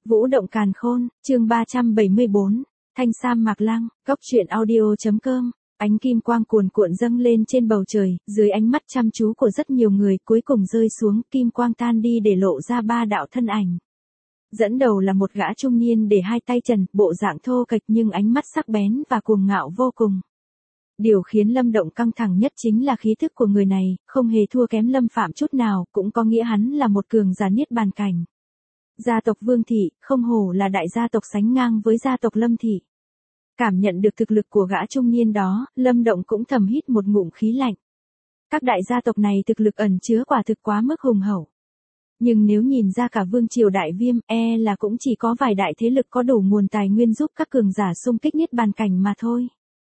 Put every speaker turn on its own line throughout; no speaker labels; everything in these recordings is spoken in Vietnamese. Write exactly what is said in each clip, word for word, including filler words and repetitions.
Vũ động càn khôn, chương ba trăm bảy mươi bốn, Thanh Sam Mạc Lăng, góc truyện audio.com. Ánh kim quang cuồn cuộn dâng lên trên bầu trời, dưới ánh mắt chăm chú của rất nhiều người, cuối cùng rơi xuống, kim quang tan đi để lộ ra ba đạo thân ảnh. Dẫn đầu là một gã trung niên để hai tay trần, bộ dạng thô kệch nhưng ánh mắt sắc bén và cuồng ngạo vô cùng. Điều khiến Lâm Động căng thẳng nhất chính là khí thức của người này, không hề thua kém Lâm Phạm chút nào, cũng có nghĩa hắn là một cường giả niết bàn cảnh. Gia tộc Vương Thị, không hổ là đại gia tộc sánh ngang với gia tộc Lâm Thị. Cảm nhận được thực lực của gã trung niên đó, Lâm Động cũng thầm hít một ngụm khí lạnh. Các đại gia tộc này thực lực ẩn chứa quả thực quá mức hùng hậu. Nhưng nếu nhìn ra cả Vương Triều Đại Viêm, e là cũng chỉ có vài đại thế lực có đủ nguồn tài nguyên giúp các cường giả xung kích niết bàn cảnh mà thôi.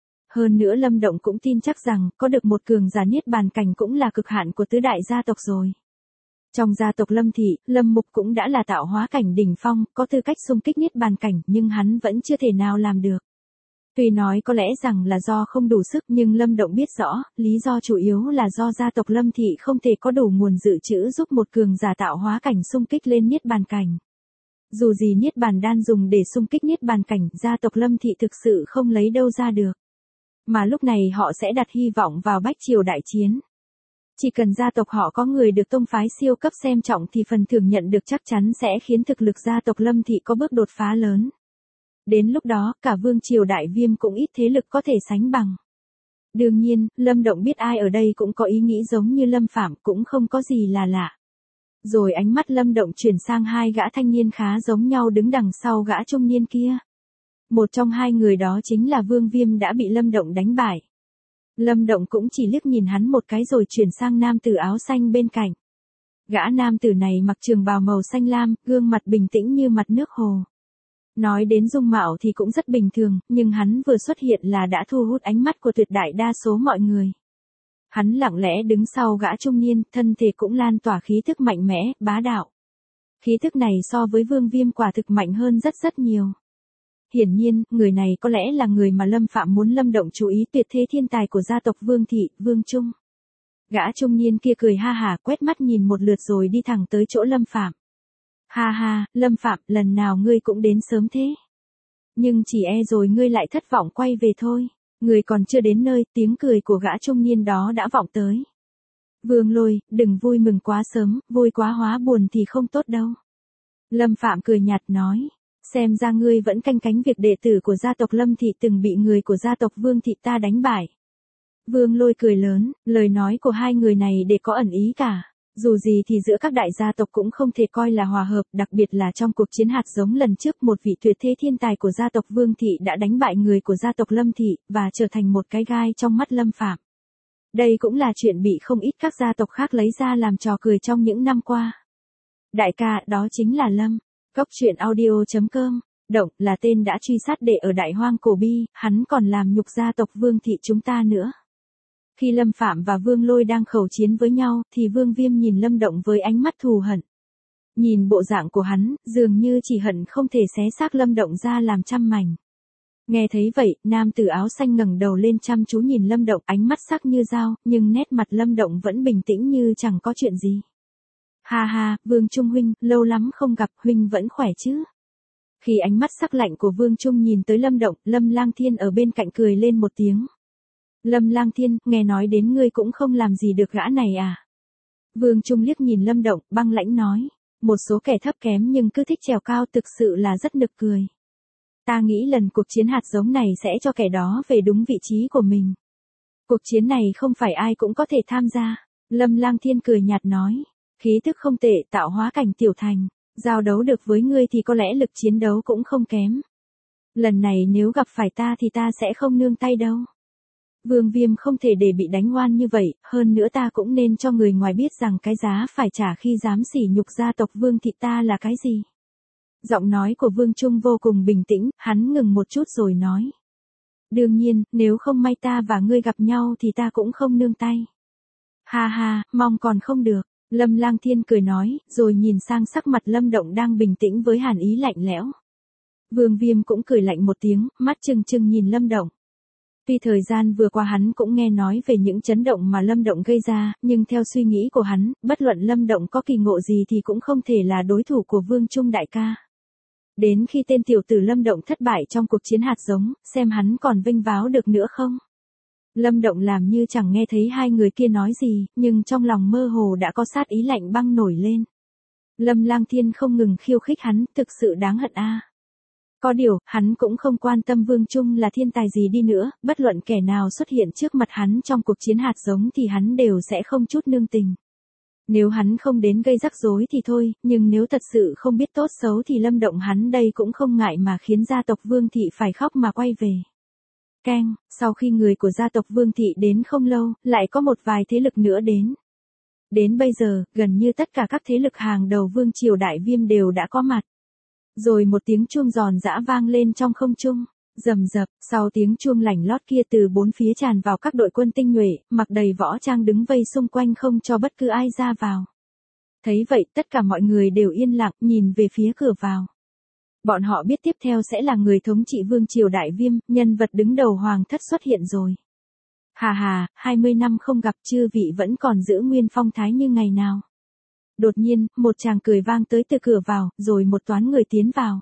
Hơn nữa Lâm Động cũng tin chắc rằng, có được một cường giả niết bàn cảnh cũng là cực hạn của tứ đại gia tộc rồi. Trong gia tộc Lâm Thị, Lâm Mục cũng đã là tạo hóa cảnh đỉnh phong, có tư cách xung kích niết bàn cảnh, nhưng hắn vẫn chưa thể nào làm được. Tuy nói có lẽ rằng là do không đủ sức, nhưng Lâm Động biết rõ, lý do chủ yếu là do gia tộc Lâm Thị không thể có đủ nguồn dự trữ giúp một cường giả tạo hóa cảnh xung kích lên niết bàn cảnh. Dù gì niết bàn đan dùng để xung kích niết bàn cảnh, gia tộc Lâm Thị thực sự không lấy đâu ra được. Mà lúc này họ sẽ đặt hy vọng vào Bách Triều đại chiến. Chỉ cần gia tộc họ có người được tông phái siêu cấp xem trọng thì phần thưởng nhận được chắc chắn sẽ khiến thực lực gia tộc Lâm Thị có bước đột phá lớn. Đến lúc đó, cả Vương Triều Đại Viêm cũng ít thế lực có thể sánh bằng. Đương nhiên, Lâm Động biết ai ở đây cũng có ý nghĩ giống như Lâm Phạm, cũng không có gì là lạ. Rồi ánh mắt Lâm Động chuyển sang hai gã thanh niên khá giống nhau đứng đằng sau gã trung niên kia. Một trong hai người đó chính là Vương Viêm đã bị Lâm Động đánh bại. Lâm Động cũng chỉ liếc nhìn hắn một cái rồi chuyển sang nam tử áo xanh bên cạnh. Gã nam tử này mặc trường bào màu xanh lam, gương mặt bình tĩnh như mặt nước hồ. Nói đến dung mạo thì cũng rất bình thường, nhưng hắn vừa xuất hiện là đã thu hút ánh mắt của tuyệt đại đa số mọi người. Hắn lặng lẽ đứng sau gã trung niên, thân thể cũng lan tỏa khí thức mạnh mẽ, bá đạo. Khí thức này so với Vương Viêm quả thực mạnh hơn rất rất nhiều. Hiển nhiên, người này có lẽ là người mà Lâm Phạm muốn Lâm Động chú ý, tuyệt thế thiên tài của gia tộc Vương Thị, Vương Trung. Gã trung niên kia cười ha hả, quét mắt nhìn một lượt rồi đi thẳng tới chỗ Lâm Phạm. Ha ha, Lâm Phạm, lần nào ngươi cũng đến sớm thế. Nhưng chỉ e rồi ngươi lại thất vọng quay về thôi. Ngươi còn chưa đến nơi, tiếng cười của gã trung niên đó đã vọng tới. Vương Lôi, đừng vui mừng quá sớm, vui quá hóa buồn thì không tốt đâu. Lâm Phạm cười nhạt nói. Xem ra ngươi vẫn canh cánh việc đệ tử của gia tộc Lâm Thị từng bị người của gia tộc Vương Thị ta đánh bại. Vương Lôi cười lớn, lời nói của hai người này đều có ẩn ý cả. Dù gì thì giữa các đại gia tộc cũng không thể coi là hòa hợp, đặc biệt là trong cuộc chiến hạt giống lần trước, một vị tuyệt thế thiên tài của gia tộc Vương Thị đã đánh bại người của gia tộc Lâm Thị, và trở thành một cái gai trong mắt Lâm Phạm. Đây cũng là chuyện bị không ít các gia tộc khác lấy ra làm trò cười trong những năm qua. Đại ca, đó chính là Lâm. Góc truyện audio.com. Động là tên đã truy sát đệ ở Đại Hoang Cổ Bi, hắn còn làm nhục gia tộc Vương Thị chúng ta nữa. Khi Lâm Phạm và Vương Lôi đang khẩu chiến với nhau, thì Vương Viêm nhìn Lâm Động với ánh mắt thù hận. Nhìn bộ dạng của hắn, dường như chỉ hận không thể xé xác Lâm Động ra làm trăm mảnh. Nghe thấy vậy, nam tử áo xanh ngẩng đầu lên chăm chú nhìn Lâm Động, ánh mắt sắc như dao, nhưng nét mặt Lâm Động vẫn bình tĩnh như chẳng có chuyện gì. Ha ha, Vương Trung huynh, lâu lắm không gặp, huynh vẫn khỏe chứ? Khi ánh mắt sắc lạnh của Vương Trung nhìn tới Lâm Động, Lâm Lang Thiên ở bên cạnh cười lên một tiếng. Lâm Lang Thiên, nghe nói đến ngươi cũng không làm gì được gã này à? Vương Trung liếc nhìn Lâm Động, băng lãnh nói. Một số kẻ thấp kém nhưng cứ thích trèo cao thực sự là rất nực cười. Ta nghĩ lần cuộc chiến hạt giống này sẽ cho kẻ đó về đúng vị trí của mình. Cuộc chiến này không phải ai cũng có thể tham gia. Lâm Lang Thiên cười nhạt nói. Khí thức không tệ, tạo hóa cảnh tiểu thành. Giao đấu được với ngươi thì có lẽ lực chiến đấu cũng không kém. Lần này nếu gặp phải ta thì ta sẽ không nương tay đâu. Vương Viêm không thể để bị đánh oan như vậy, hơn nữa ta cũng nên cho người ngoài biết rằng cái giá phải trả khi dám sỉ nhục gia tộc Vương Thị ta là cái gì. Giọng nói của Vương Trung vô cùng bình tĩnh, hắn ngừng một chút rồi nói. Đương nhiên, nếu không may ta và ngươi gặp nhau thì ta cũng không nương tay. Ha ha, mong còn không được. Lâm Lang Thiên cười nói, rồi nhìn sang sắc mặt Lâm Động đang bình tĩnh với hàn ý lạnh lẽo. Vương Viêm cũng cười lạnh một tiếng, mắt trừng trừng nhìn Lâm Động. Tuy thời gian vừa qua hắn cũng nghe nói về những chấn động mà Lâm Động gây ra, nhưng theo suy nghĩ của hắn, bất luận Lâm Động có kỳ ngộ gì thì cũng không thể là đối thủ của Vương Trung đại ca. Đến khi tên tiểu tử Lâm Động thất bại trong cuộc chiến hạt giống, xem hắn còn vinh váo được nữa không? Lâm Động làm như chẳng nghe thấy hai người kia nói gì, nhưng trong lòng mơ hồ đã có sát ý lạnh băng nổi lên. Lâm Lang Thiên không ngừng khiêu khích hắn, thực sự đáng hận a. Có điều, hắn cũng không quan tâm Vương Trung là thiên tài gì đi nữa, bất luận kẻ nào xuất hiện trước mặt hắn trong cuộc chiến hạt giống thì hắn đều sẽ không chút nương tình. Nếu hắn không đến gây rắc rối thì thôi, nhưng nếu thật sự không biết tốt xấu thì Lâm Động hắn đây cũng không ngại mà khiến gia tộc Vương Thị phải khóc mà quay về. Keng, sau khi người của gia tộc Vương Thị đến không lâu, lại có một vài thế lực nữa đến. Đến bây giờ, gần như tất cả các thế lực hàng đầu Vương Triều Đại Viêm đều đã có mặt. Rồi một tiếng chuông giòn giã vang lên trong không trung, rầm rập, sau tiếng chuông lảnh lót kia từ bốn phía tràn vào các đội quân tinh nhuệ, mặc đầy võ trang đứng vây xung quanh không cho bất cứ ai ra vào. Thấy vậy, tất cả mọi người đều yên lặng, nhìn về phía cửa vào. Bọn họ biết tiếp theo sẽ là người thống trị Vương Triều Đại Viêm, nhân vật đứng đầu hoàng thất xuất hiện rồi. Hà hà, hai mươi năm không gặp chư vị vẫn còn giữ nguyên phong thái như ngày nào. Đột nhiên, một chàng cười vang tới từ cửa vào, rồi một toán người tiến vào.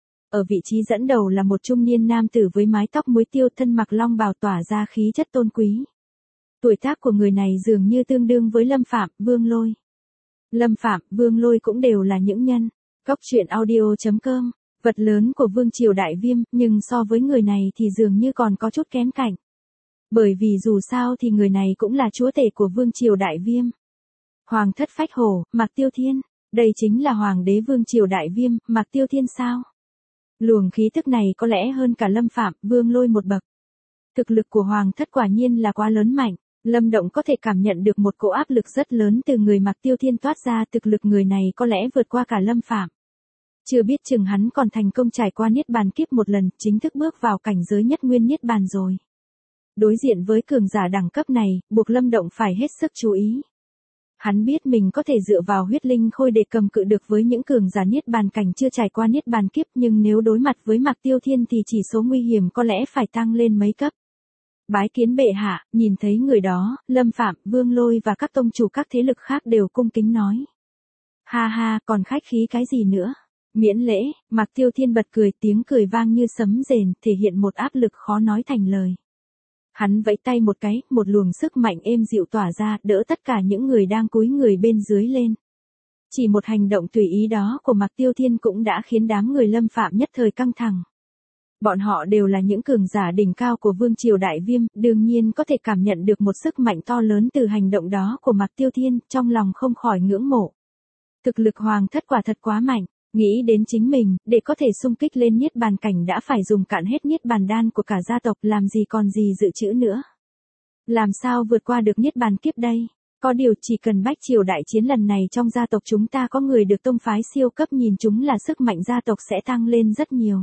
Ở vị trí dẫn đầu là một trung niên nam tử với mái tóc muối tiêu, thân mặc long bào tỏa ra khí chất tôn quý. Tuổi tác của người này dường như tương đương với Lâm Phạm, Vương Lôi. Lâm Phạm, Vương Lôi cũng đều là những nhân. Góc truyện audio chấm com, vật lớn của Vương Triều Đại Viêm, nhưng so với người này thì dường như còn có chút kém cạnh. Bởi vì dù sao thì người này cũng là chúa tể của Vương Triều Đại Viêm. Hoàng thất Phách Hổ, Mạc Tiêu Thiên, đây chính là Hoàng đế Vương Triều Đại Viêm, Mạc Tiêu Thiên sao? Luồng khí tức này có lẽ hơn cả Lâm Phạm, Vương Lôi một bậc. Thực lực của Hoàng thất quả nhiên là quá lớn mạnh, Lâm Động có thể cảm nhận được một cỗ áp lực rất lớn từ người Mạc Tiêu Thiên toát ra, thực lực người này có lẽ vượt qua cả Lâm Phạm. Chưa biết chừng hắn còn thành công trải qua Niết Bàn kiếp một lần, chính thức bước vào cảnh giới nhất nguyên Niết Bàn rồi. Đối diện với cường giả đẳng cấp này, buộc Lâm Động phải hết sức chú ý. Hắn biết mình có thể dựa vào huyết linh khôi để cầm cự được với những cường giả Niết Bàn cảnh chưa trải qua Niết Bàn kiếp, nhưng nếu đối mặt với Mạc Tiêu Thiên thì chỉ số nguy hiểm có lẽ phải tăng lên mấy cấp. Bái kiến bệ hạ, nhìn thấy người đó, Lâm Phạm, Vương Lôi và các tông chủ các thế lực khác đều cung kính nói. Ha ha, còn khách khí cái gì nữa? Miễn lễ, Mạc Tiêu Thiên bật cười, tiếng cười vang như sấm rền, thể hiện một áp lực khó nói thành lời. Hắn vẫy tay một cái, một luồng sức mạnh êm dịu tỏa ra, đỡ tất cả những người đang cúi người bên dưới lên. Chỉ một hành động tùy ý đó của Mạc Tiêu Thiên cũng đã khiến đám người Lâm Phạm nhất thời căng thẳng. Bọn họ đều là những cường giả đỉnh cao của Vương Triều Đại Viêm, đương nhiên có thể cảm nhận được một sức mạnh to lớn từ hành động đó của Mạc Tiêu Thiên, trong lòng không khỏi ngưỡng mộ. Thực lực hoàng thất quả thật quá mạnh. Nghĩ đến chính mình, để có thể xung kích lên Niết Bàn cảnh đã phải dùng cạn hết Niết Bàn đan của cả gia tộc, làm gì còn gì dự trữ nữa. Làm sao vượt qua được Niết Bàn kiếp đây? Có điều chỉ cần Bách Triều đại chiến lần này trong gia tộc chúng ta có người được tông phái siêu cấp nhìn chúng là sức mạnh gia tộc sẽ tăng lên rất nhiều.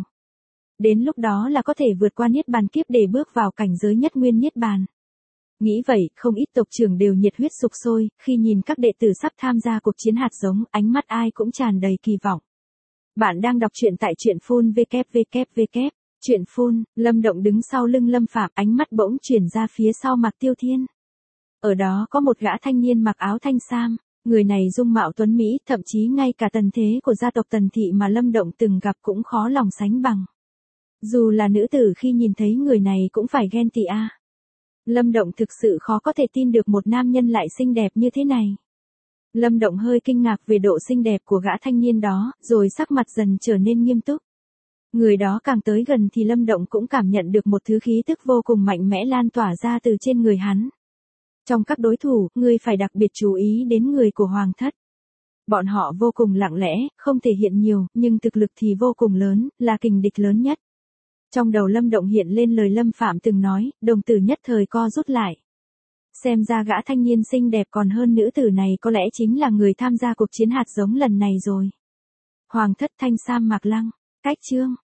Đến lúc đó là có thể vượt qua Niết Bàn kiếp để bước vào cảnh giới nhất nguyên Niết Bàn. Nghĩ vậy, không ít tộc trưởng đều nhiệt huyết sục sôi, khi nhìn các đệ tử sắp tham gia cuộc chiến hạt giống, ánh mắt ai cũng tràn đầy kỳ vọng. Bạn đang đọc truyện tại truyện phun vê kép vê kép vê kép. Truyện phun, Lâm Động đứng sau lưng Lâm Phạm, ánh mắt bỗng chuyển ra phía sau Mạc Tiêu Thiên. Ở đó có một gã thanh niên mặc áo thanh sam, người này dung mạo tuấn mỹ, thậm chí ngay cả tần thế của gia tộc Tần Thị mà Lâm Động từng gặp cũng khó lòng sánh bằng. Dù là nữ tử khi nhìn thấy người này cũng phải ghen tị a. Lâm Động thực sự khó có thể tin được một nam nhân lại xinh đẹp như thế này. Lâm Động hơi kinh ngạc về độ xinh đẹp của gã thanh niên đó, rồi sắc mặt dần trở nên nghiêm túc. Người đó càng tới gần thì Lâm Động cũng cảm nhận được một thứ khí tức vô cùng mạnh mẽ lan tỏa ra từ trên người hắn. Trong các đối thủ, ngươi phải đặc biệt chú ý đến người của Hoàng thất. Bọn họ vô cùng lặng lẽ, không thể hiện nhiều, nhưng thực lực thì vô cùng lớn, là kình địch lớn nhất. Trong đầu Lâm Động hiện lên lời Lâm Phạm từng nói, đồng tử nhất thời co rút lại. Xem ra gã thanh niên xinh đẹp còn hơn nữ tử này có lẽ chính là người tham gia cuộc chiến hạt giống lần này rồi. Hoàng thất Thanh Sam Mạc Lăng, cách chương.